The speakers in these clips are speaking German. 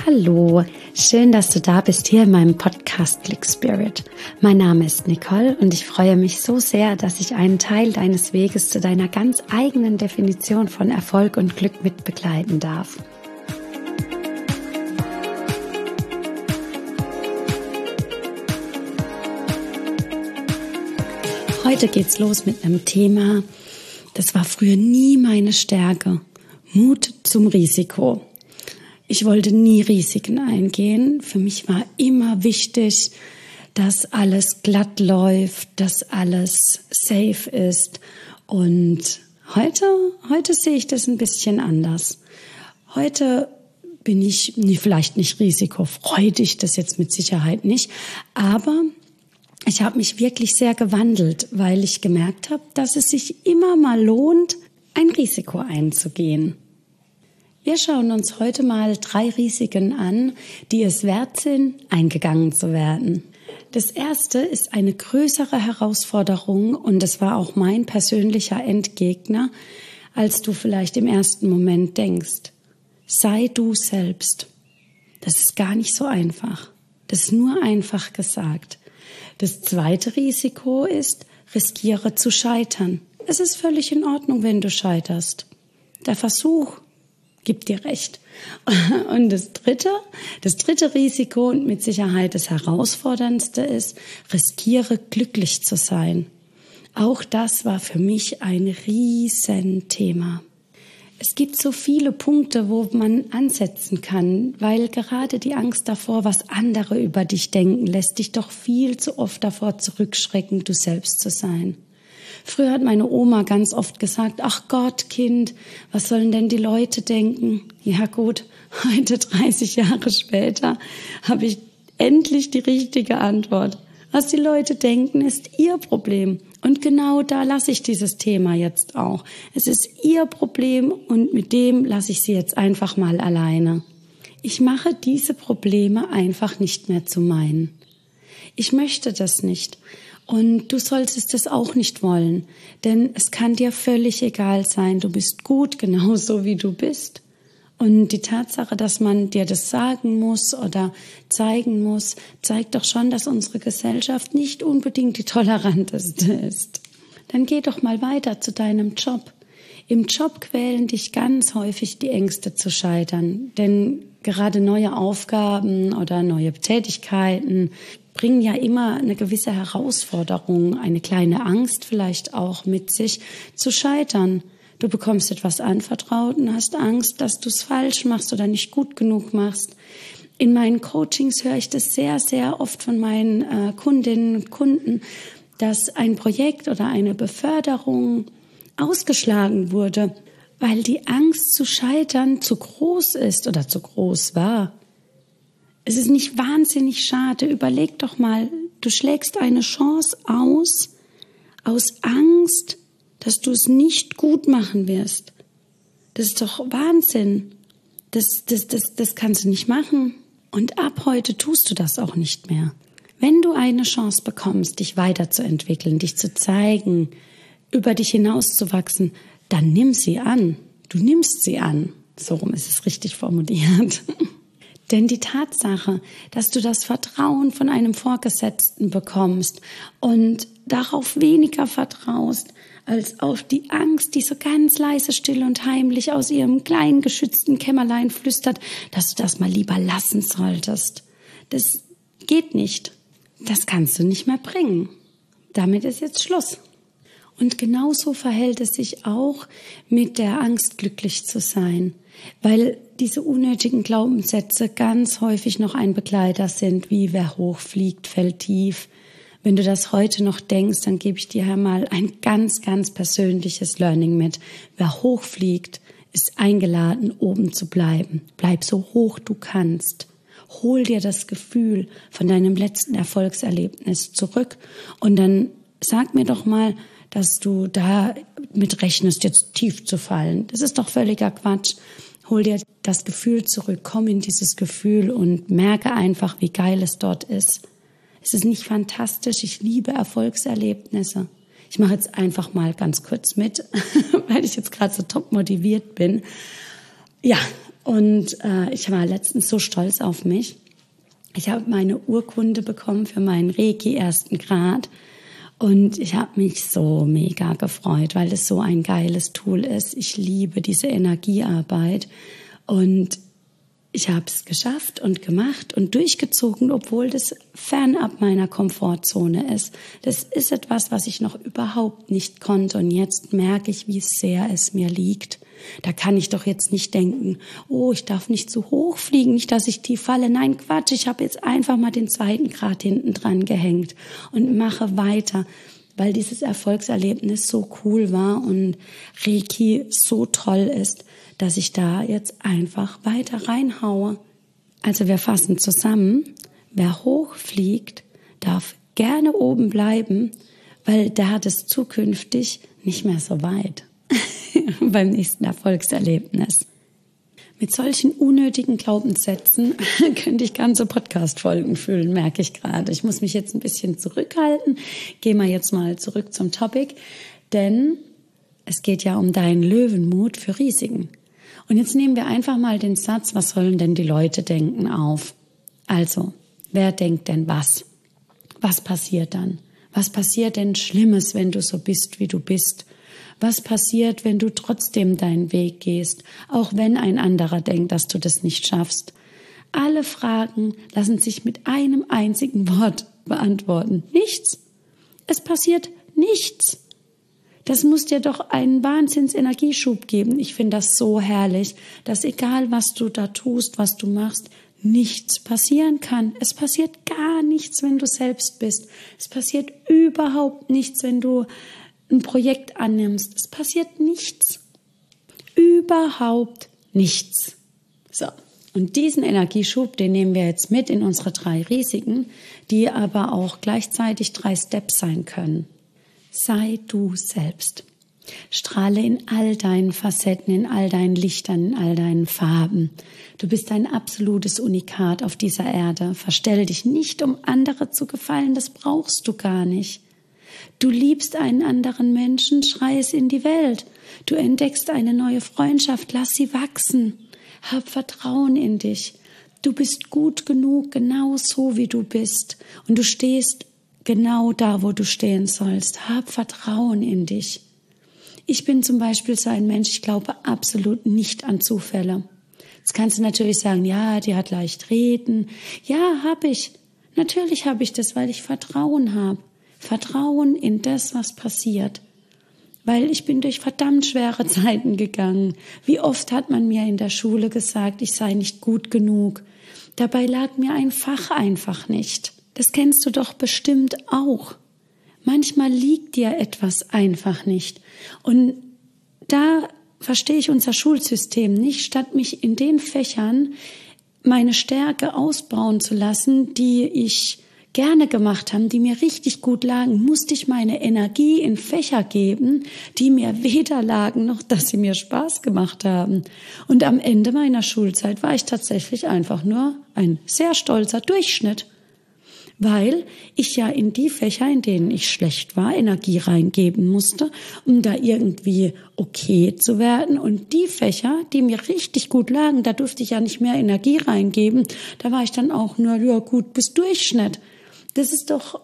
Hallo, schön, dass du da bist hier in meinem Podcast Click Spirit. Mein Name ist Nicole und ich freue mich so sehr, dass ich einen Teil deines Weges zu deiner ganz eigenen Definition von Erfolg und Glück mit begleiten darf. Heute geht's los mit einem Thema, das war früher nie meine Stärke. Mut zum Risiko. Ich wollte nie Risiken eingehen. Für mich war immer wichtig, dass alles glatt läuft, dass alles safe ist. Und heute sehe ich das ein bisschen anders. Heute bin ich vielleicht nicht risikofreudig, das jetzt mit Sicherheit nicht, aber ich habe mich wirklich sehr gewandelt, weil ich gemerkt habe, dass es sich immer mal lohnt, ein Risiko einzugehen. Wir schauen uns heute mal 3 Risiken an, die es wert sind, eingegangen zu werden. Das erste ist eine größere Herausforderung und es war auch mein persönlicher Endgegner, als du vielleicht im ersten Moment denkst. Sei du selbst. Das ist gar nicht so einfach. Das ist nur einfach gesagt. Das zweite Risiko ist, riskiere zu scheitern. Es ist völlig in Ordnung, wenn du scheiterst. Der Versuch gibt dir recht. Und das dritte Risiko und mit Sicherheit das herausforderndste ist, riskiere glücklich zu sein. Auch das war für mich ein Riesenthema. Es gibt so viele Punkte, wo man ansetzen kann, weil gerade die Angst davor, was andere über dich denken, lässt dich doch viel zu oft davor zurückschrecken, du selbst zu sein. Früher hat meine Oma ganz oft gesagt, ach Gott, Kind, was sollen denn die Leute denken? Ja gut, heute 30 Jahre später habe ich endlich die richtige Antwort. Was die Leute denken, ist ihr Problem. Und genau da lasse ich dieses Thema jetzt auch. Es ist ihr Problem und mit dem lasse ich sie jetzt einfach mal alleine. Ich mache diese Probleme einfach nicht mehr zu meinen. Ich möchte das nicht. Und du solltest es auch nicht wollen, denn es kann dir völlig egal sein. Du bist gut, genauso wie du bist. Und die Tatsache, dass man dir das sagen muss oder zeigen muss, zeigt doch schon, dass unsere Gesellschaft nicht unbedingt die toleranteste ist. Dann geh doch mal weiter zu deinem Job. Im Job quälen dich ganz häufig die Ängste zu scheitern, denn gerade neue Aufgaben oder neue Tätigkeiten bringen ja immer eine gewisse Herausforderung, eine kleine Angst vielleicht auch mit sich, zu scheitern. Du bekommst etwas anvertraut und hast Angst, dass du es falsch machst oder nicht gut genug machst. In meinen Coachings höre ich das sehr, sehr oft von meinen Kundinnen und Kunden, dass ein Projekt oder eine Beförderung ausgeschlagen wurde, weil die Angst zu scheitern zu groß ist oder zu groß war. Es ist nicht wahnsinnig schade. Überleg doch mal, du schlägst eine Chance aus Angst, dass du es nicht gut machen wirst. Das ist doch Wahnsinn. Das kannst du nicht machen. Und ab heute tust du das auch nicht mehr. Wenn du eine Chance bekommst, dich weiterzuentwickeln, dich zu zeigen, über dich hinauszuwachsen, dann nimm sie an. Du nimmst sie an. So rum ist es richtig formuliert. Denn die Tatsache, dass du das Vertrauen von einem Vorgesetzten bekommst und darauf weniger vertraust, als auf die Angst, die so ganz leise, still und heimlich aus ihrem kleinen geschützten Kämmerlein flüstert, dass du das mal lieber lassen solltest. Das geht nicht. Das kannst du nicht mehr bringen. Damit ist jetzt Schluss. Und genauso verhält es sich auch mit der Angst, glücklich zu sein, weil diese unnötigen Glaubenssätze ganz häufig noch ein Begleiter sind, wie wer hoch fliegt, fällt tief. Wenn du das heute noch denkst, dann gebe ich dir mal ein ganz, ganz persönliches Learning mit. Wer hoch fliegt, ist eingeladen, oben zu bleiben. Bleib so hoch du kannst. Hol dir das Gefühl von deinem letzten Erfolgserlebnis zurück und dann sag mir doch mal, dass du da mit rechnest, jetzt tief zu fallen. Das ist doch völliger Quatsch. Hol dir das Gefühl zurück, komm in dieses Gefühl und merke einfach, wie geil es dort ist. Es ist nicht fantastisch, ich liebe Erfolgserlebnisse. Ich mache jetzt einfach mal ganz kurz mit, weil ich jetzt gerade so top motiviert bin. Ja, Und ich war letztens so stolz auf mich. Ich habe meine Urkunde bekommen für meinen Reiki 1. Grad. Und ich habe mich so mega gefreut, weil es so ein geiles Tool ist. Ich liebe diese Energiearbeit. Und ich habe es geschafft und gemacht und durchgezogen, obwohl das fernab meiner Komfortzone ist. Das ist etwas, was ich noch überhaupt nicht konnte. Und jetzt merke ich, wie sehr es mir liegt. Da kann ich doch jetzt nicht denken, oh, ich darf nicht zu hoch fliegen, nicht, dass ich tief falle. Nein, Quatsch, ich habe jetzt einfach mal den 2. Grad hinten dran gehängt und mache weiter, weil dieses Erfolgserlebnis so cool war und Reiki so toll ist, dass ich da jetzt einfach weiter reinhaue. Also wir fassen zusammen, wer hoch fliegt, darf gerne oben bleiben, weil der hat es zukünftig nicht mehr so weit beim nächsten Erfolgserlebnis. Mit solchen unnötigen Glaubenssätzen könnte ich ganze Podcast-Folgen füllen, merke ich gerade. Ich muss mich jetzt ein bisschen zurückhalten. Gehen wir jetzt mal zurück zum Topic, denn es geht ja um deinen Löwenmut für Risiken. Und jetzt nehmen wir einfach mal den Satz, was sollen denn die Leute denken, auf. Also, wer denkt denn was? Was passiert dann? Was passiert denn Schlimmes, wenn du so bist, wie du bist? Was passiert, wenn du trotzdem deinen Weg gehst, auch wenn ein anderer denkt, dass du das nicht schaffst? Alle Fragen lassen sich mit einem einzigen Wort beantworten. Nichts. Es passiert nichts. Das muss dir doch einen Wahnsinns-Energieschub geben. Ich finde das so herrlich, dass egal was du da tust, was du machst, nichts passieren kann. Es passiert gar nichts, wenn du selbst bist. Es passiert überhaupt nichts, wenn du ein Projekt annimmst. Es passiert nichts. Überhaupt nichts. So. Und diesen Energieschub, den nehmen wir jetzt mit in unsere 3 Risiken, die aber auch gleichzeitig 3 Steps sein können. Sei du selbst. Strahle in all deinen Facetten, in all deinen Lichtern, in all deinen Farben. Du bist ein absolutes Unikat auf dieser Erde. Verstell dich nicht, um andere zu gefallen, das brauchst du gar nicht. Du liebst einen anderen Menschen, schrei es in die Welt. Du entdeckst eine neue Freundschaft, lass sie wachsen. Hab Vertrauen in dich. Du bist gut genug, genau so wie du bist. Und du stehst genau da, wo du stehen sollst. Hab Vertrauen in dich. Ich bin zum Beispiel so ein Mensch, ich glaube absolut nicht an Zufälle. Jetzt kannst du natürlich sagen, ja, die hat leicht reden. Ja, habe ich. Natürlich habe ich das, weil ich Vertrauen habe. Vertrauen in das, was passiert. Weil ich bin durch verdammt schwere Zeiten gegangen. Wie oft hat man mir in der Schule gesagt, ich sei nicht gut genug. Dabei lag mir ein Fach einfach nicht. Das kennst du doch bestimmt auch. Manchmal liegt dir etwas einfach nicht. Und da verstehe ich unser Schulsystem nicht, statt mich in den Fächern meine Stärke ausbauen zu lassen, die ich gerne gemacht habe, die mir richtig gut lagen, musste ich meine Energie in Fächer geben, die mir weder lagen, noch dass sie mir Spaß gemacht haben. Und am Ende meiner Schulzeit war ich tatsächlich einfach nur ein sehr stolzer Durchschnitt, weil ich ja in die Fächer, in denen ich schlecht war, Energie reingeben musste, um da irgendwie okay zu werden. Und die Fächer, die mir richtig gut lagen, da durfte ich ja nicht mehr Energie reingeben. Da war ich dann auch nur, ja gut, bis Durchschnitt. Das ist doch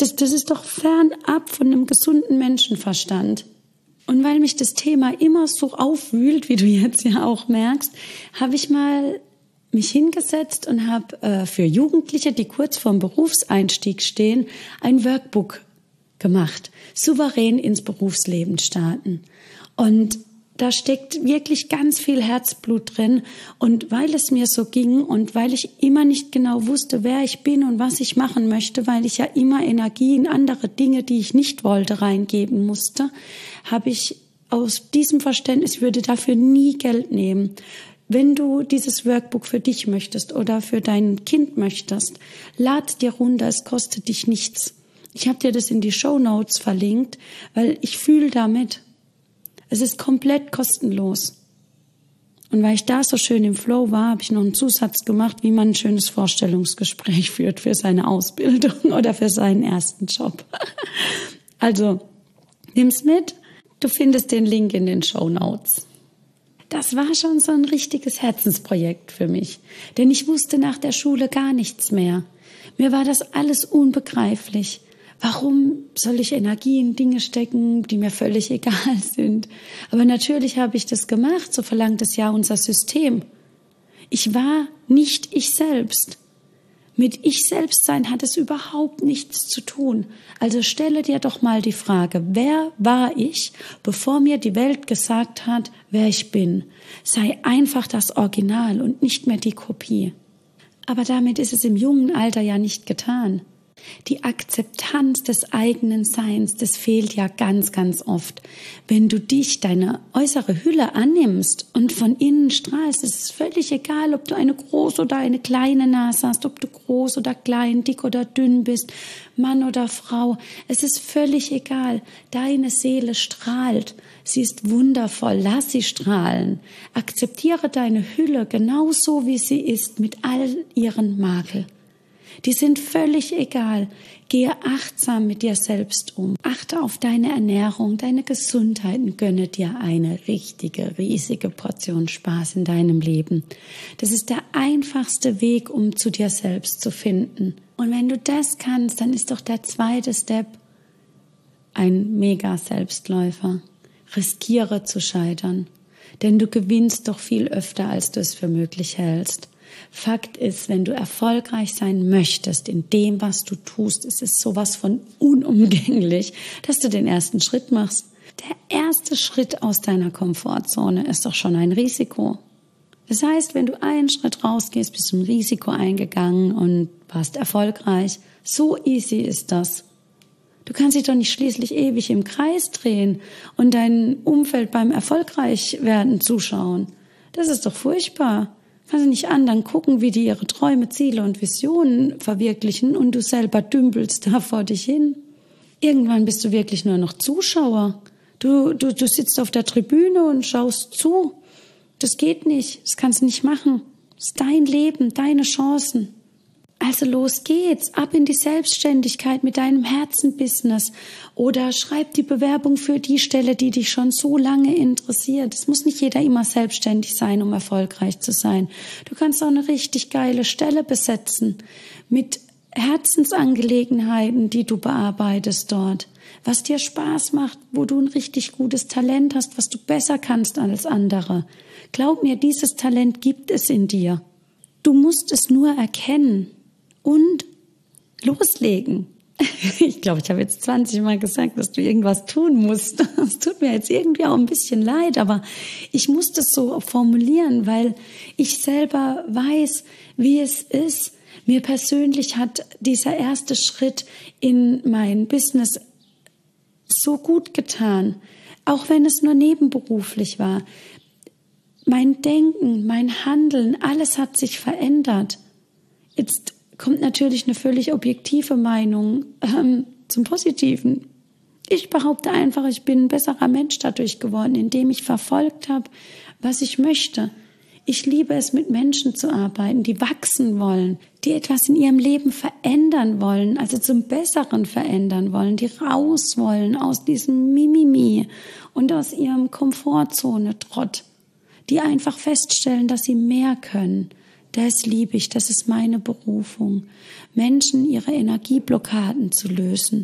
fernab von einem gesunden Menschenverstand. Und weil mich das Thema immer so aufwühlt, wie du jetzt ja auch merkst, habe ich mal mich hingesetzt und habe für Jugendliche, die kurz vorm Berufseinstieg stehen, ein Workbook gemacht. Souverän ins Berufsleben starten. Und da steckt wirklich ganz viel Herzblut drin. Und weil es mir so ging und weil ich immer nicht genau wusste, wer ich bin und was ich machen möchte, weil ich ja immer Energie in andere Dinge, die ich nicht wollte, reingeben musste, habe ich aus diesem Verständnis, ich würde dafür nie Geld nehmen. Wenn du dieses Workbook für dich möchtest oder für dein Kind möchtest, lad dir runter, es kostet dich nichts. Ich habe dir das in die Shownotes verlinkt, weil ich fühle damit. Es ist komplett kostenlos. Und weil ich da so schön im Flow war, habe ich noch einen Zusatz gemacht, wie man ein schönes Vorstellungsgespräch führt für seine Ausbildung oder für seinen ersten Job. Also, nimm's mit. Du findest den Link in den Shownotes. Das war schon so ein richtiges Herzensprojekt für mich, denn ich wusste nach der Schule gar nichts mehr. Mir war das alles unbegreiflich. Warum soll ich Energie in Dinge stecken, die mir völlig egal sind? Aber natürlich habe ich das gemacht, so verlangt es ja unser System. Ich war nicht ich selbst. Mit Ich-Selbstsein hat es überhaupt nichts zu tun. Also stelle dir doch mal die Frage, wer war ich, bevor mir die Welt gesagt hat, wer ich bin? Sei einfach das Original und nicht mehr die Kopie. Aber damit ist es im jungen Alter ja nicht getan. Die Akzeptanz des eigenen Seins, das fehlt ja ganz, ganz oft. Wenn du dich, deine äußere Hülle annimmst und von innen strahlst, ist es völlig egal, ob du eine große oder eine kleine Nase hast, ob du groß oder klein, dick oder dünn bist, Mann oder Frau. Es ist völlig egal. Deine Seele strahlt. Sie ist wundervoll. Lass sie strahlen. Akzeptiere deine Hülle genauso, wie sie ist, mit all ihren Makeln. Die sind völlig egal. Gehe achtsam mit dir selbst um. Achte auf deine Ernährung, deine Gesundheit und gönne dir eine richtige, riesige Portion Spaß in deinem Leben. Das ist der einfachste Weg, um zu dir selbst zu finden. Und wenn du das kannst, dann ist doch der zweite Step ein Mega-Selbstläufer. Riskiere zu scheitern, denn du gewinnst doch viel öfter, als du es für möglich hältst. Fakt ist, wenn du erfolgreich sein möchtest in dem, was du tust, ist es sowas von unumgänglich, dass du den ersten Schritt machst. Der erste Schritt aus deiner Komfortzone ist doch schon ein Risiko. Das heißt, wenn du einen Schritt rausgehst, bist du ein Risiko eingegangen und warst erfolgreich. So easy ist das. Du kannst dich doch nicht schließlich ewig im Kreis drehen und dein Umfeld beim Erfolgreichwerden zuschauen. Das ist doch furchtbar. Kannst du nicht anderen gucken, wie die ihre Träume, Ziele und Visionen verwirklichen und du selber dümpelst da vor dich hin. Irgendwann bist du wirklich nur noch Zuschauer. Du sitzt auf der Tribüne und schaust zu. Das geht nicht, das kannst du nicht machen. Das ist dein Leben, deine Chancen. Also los geht's, ab in die Selbstständigkeit mit deinem Herzenbusiness oder schreib die Bewerbung für die Stelle, die dich schon so lange interessiert. Es muss nicht jeder immer selbstständig sein, um erfolgreich zu sein. Du kannst auch eine richtig geile Stelle besetzen mit Herzensangelegenheiten, die du bearbeitest dort. Was dir Spaß macht, wo du ein richtig gutes Talent hast, was du besser kannst als andere. Glaub mir, dieses Talent gibt es in dir. Du musst es nur erkennen. Und loslegen. Ich glaube, ich habe jetzt 20 Mal gesagt, dass du irgendwas tun musst. Es tut mir jetzt irgendwie auch ein bisschen leid, aber ich muss das so formulieren, weil ich selber weiß, wie es ist. Mir persönlich hat dieser erste Schritt in mein Business so gut getan, auch wenn es nur nebenberuflich war. Mein Denken, mein Handeln, alles hat sich verändert. Jetzt kommt natürlich eine völlig objektive Meinung zum Positiven. Ich behaupte einfach, ich bin ein besserer Mensch dadurch geworden, indem ich verfolgt habe, was ich möchte. Ich liebe es, mit Menschen zu arbeiten, die wachsen wollen, die etwas in ihrem Leben verändern wollen, also zum Besseren verändern wollen, die raus wollen aus diesem Mimimi und aus ihrem Komfortzone-Trott, die einfach feststellen, dass sie mehr können. Das liebe ich, das ist meine Berufung, Menschen ihre Energieblockaden zu lösen.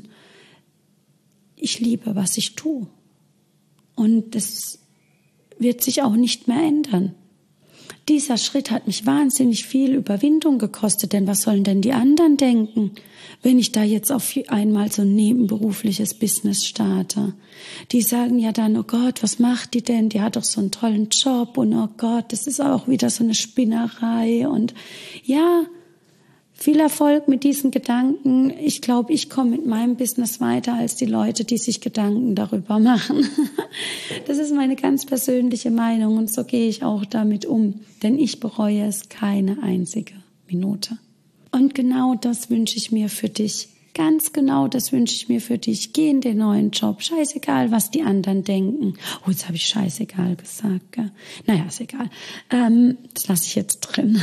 Ich liebe, was ich tue. Und das wird sich auch nicht mehr ändern. Dieser Schritt hat mich wahnsinnig viel Überwindung gekostet, denn was sollen denn die anderen denken, wenn ich da jetzt auf einmal so ein nebenberufliches Business starte? Die sagen ja dann, oh Gott, was macht die denn? Die hat doch so einen tollen Job und oh Gott, das ist auch wieder so eine Spinnerei und ja, viel Erfolg mit diesen Gedanken. Ich glaube, ich komme mit meinem Business weiter als die Leute, die sich Gedanken darüber machen. Das ist meine ganz persönliche Meinung und so gehe ich auch damit um, denn ich bereue es keine einzige Minute. Und genau das wünsche ich mir für dich. Ganz genau das wünsche ich mir für dich. Geh in den neuen Job. Scheißegal, was die anderen denken. Oh, jetzt habe ich scheißegal gesagt. Gell? Naja, ist egal. Das lasse ich jetzt drin.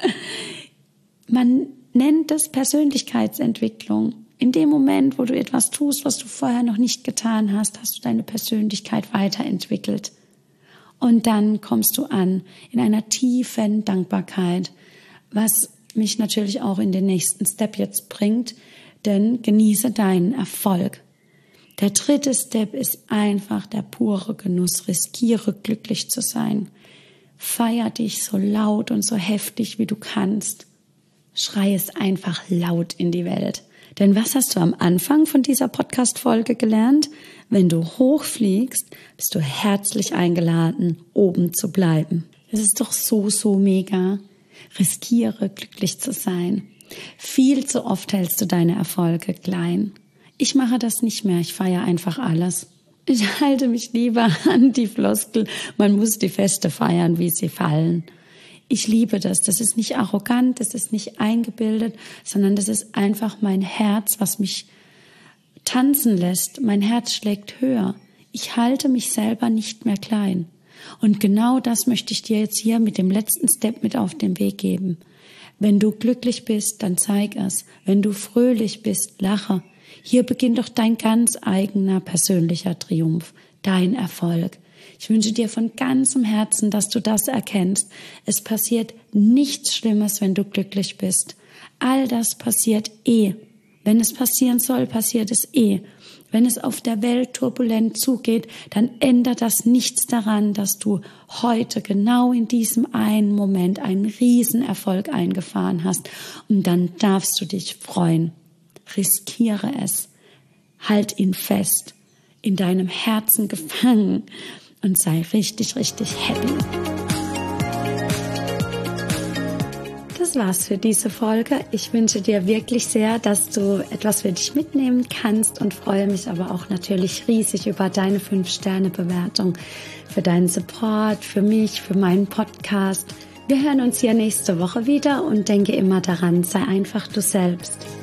Man nennt es Persönlichkeitsentwicklung. In dem Moment, wo du etwas tust, was du vorher noch nicht getan hast, hast du deine Persönlichkeit weiterentwickelt. Und dann kommst du an in einer tiefen Dankbarkeit, was mich natürlich auch in den nächsten Step jetzt bringt, denn genieße deinen Erfolg. Der dritte Step ist einfach der pure Genuss. Riskiere, glücklich zu sein. Feier dich so laut und so heftig, wie du kannst. Schrei es einfach laut in die Welt. Denn was hast du am Anfang von dieser Podcast-Folge gelernt? Wenn du hochfliegst, bist du herzlich eingeladen, oben zu bleiben. Das ist doch so mega. Riskiere, glücklich zu sein. Viel zu oft hältst du deine Erfolge klein. Ich mache das nicht mehr, ich feiere einfach alles. Ich halte mich lieber an die Floskel, man muss die Feste feiern, wie sie fallen. Ich liebe das. Das ist nicht arrogant, das ist nicht eingebildet, sondern das ist einfach mein Herz, was mich tanzen lässt. Mein Herz schlägt höher. Ich halte mich selber nicht mehr klein. Und genau das möchte ich dir jetzt hier mit dem letzten Step mit auf den Weg geben. Wenn du glücklich bist, dann zeig es. Wenn du fröhlich bist, lache. Hier beginnt doch dein ganz eigener persönlicher Triumph, dein Erfolg. Ich wünsche dir von ganzem Herzen, dass du das erkennst. Es passiert nichts Schlimmes, wenn du glücklich bist. All das passiert eh. Wenn es passieren soll, passiert es eh. Wenn es auf der Welt turbulent zugeht, dann ändert das nichts daran, dass du heute genau in diesem einen Moment einen Riesenerfolg eingefahren hast. Und dann darfst du dich freuen. Riskiere es. Halt ihn fest, in deinem Herzen gefangen und sei richtig happy. Das war's für diese Folge. Ich wünsche dir wirklich sehr, dass du etwas für dich mitnehmen kannst und freue mich aber auch natürlich riesig über deine 5-Sterne-Bewertung, für deinen Support, für mich, für meinen Podcast. Wir hören uns hier nächste Woche wieder und denke immer daran, sei einfach du selbst.